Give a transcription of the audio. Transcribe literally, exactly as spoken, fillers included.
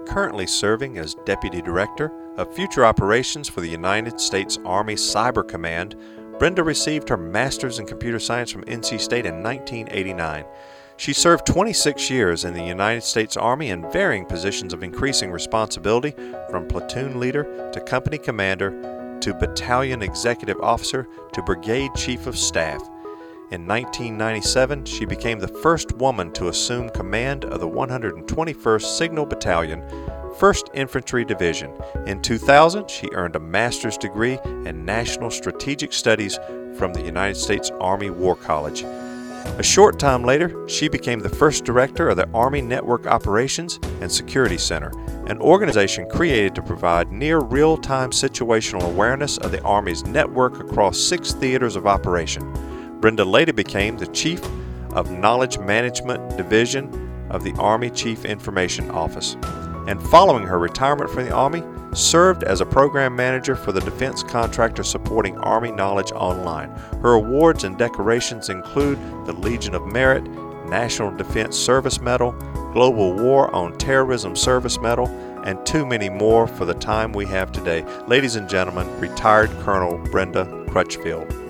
currently serving as Deputy Director of Future Operations for the United States Army Cyber Command. Brenda received her Master's in Computer Science from N C State in nineteen eighty-nine. She served twenty-six years in the United States Army in varying positions of increasing responsibility, from platoon leader to company commander to battalion executive officer to brigade chief of staff. In nineteen ninety-seven, she became the first woman to assume command of the one hundred twenty-first Signal Battalion, first Infantry Division. In two thousand, she earned a master's degree in National Strategic Studies from the United States Army War College. A short time later, she became the first director of the Army Network Operations and Security Center, an organization created to provide near real-time situational awareness of the Army's network across six theaters of operation. Brenda later became the Chief of Knowledge Management Division of the Army Chief Information Office, and following her retirement from the Army, served as a program manager for the defense contractor supporting Army Knowledge Online. Her awards and decorations include the Legion of Merit, National Defense Service Medal, Global War on Terrorism Service Medal, and too many more for the time we have today. Ladies and gentlemen, retired Colonel Brenda Crutchfield.